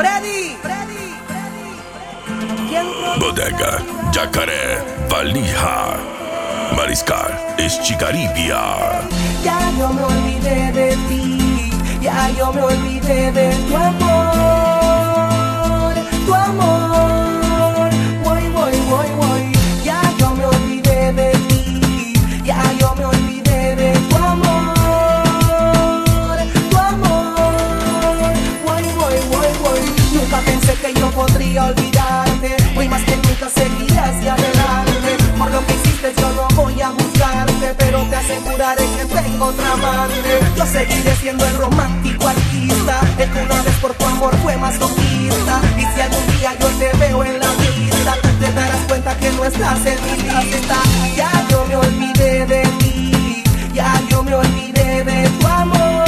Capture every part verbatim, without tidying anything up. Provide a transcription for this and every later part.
Freddy, Freddy, Freddy. Bodega, Yacaré, Valija, Mariscal, Echegaribia. Ya yo me olvidé de ti, ya yo me olvidé de tu amor, tu amor. Voy, voy, voy, voy. Ya yo me olvidé de ti, ya yo me olvidé de tu amor, tu amor. Voy, voy, voy, voy. Nunca pensé que yo podría olvidarte, hoy más que nunca seguiré hacia adelante. Por lo que hiciste yo no voy a juzgarte, pero te aseguraré que tengo otra amante. Yo seguiré siendo el romántico artista, el que una vez por tu amor fue masoquista. Y si algún día yo te veo en la vista, tú te darás cuenta que no estás en mi lista. Ya yo me olvidé de ti, ya yo me olvidé de tu amor,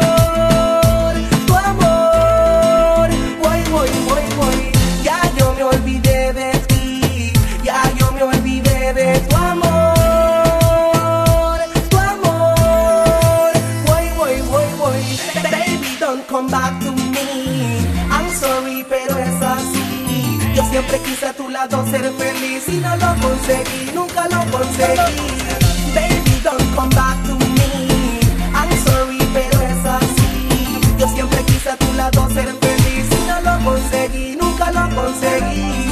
tu amor. Voy, voy, voy, voy. Ya yo me olvidé de ti, ya yo me olvidé de tu amor, tu amor. Voy, voy, voy, voy. Baby, don't come back to me. I'm sorry, pero es así. Yo siempre quise a tu lado ser feliz y no lo conseguí, nunca lo conseguí. Baby, don't come back to me. I'm sorry, pero es así. Yo siempre quise a tu lado ser feliz y no lo conseguí, nunca lo conseguí.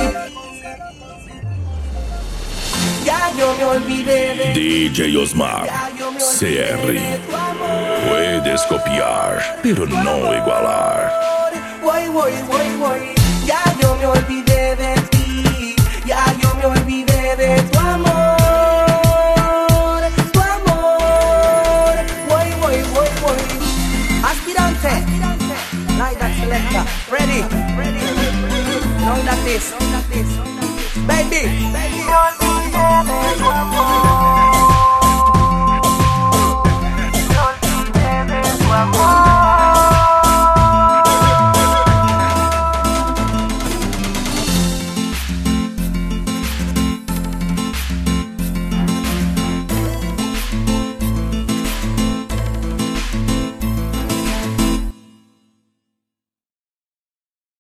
Ya yo me olvidé de D J Osmar, C R. Puedes copiar, pero no igualar. Voy, voy, voy, voy. Ya yo me olvidé de ti, ya yo me olvidé de tu amor, tu amor. Voy, voy, voy, voy. Aspirante, like that selector, ready, know that this, baby, baby.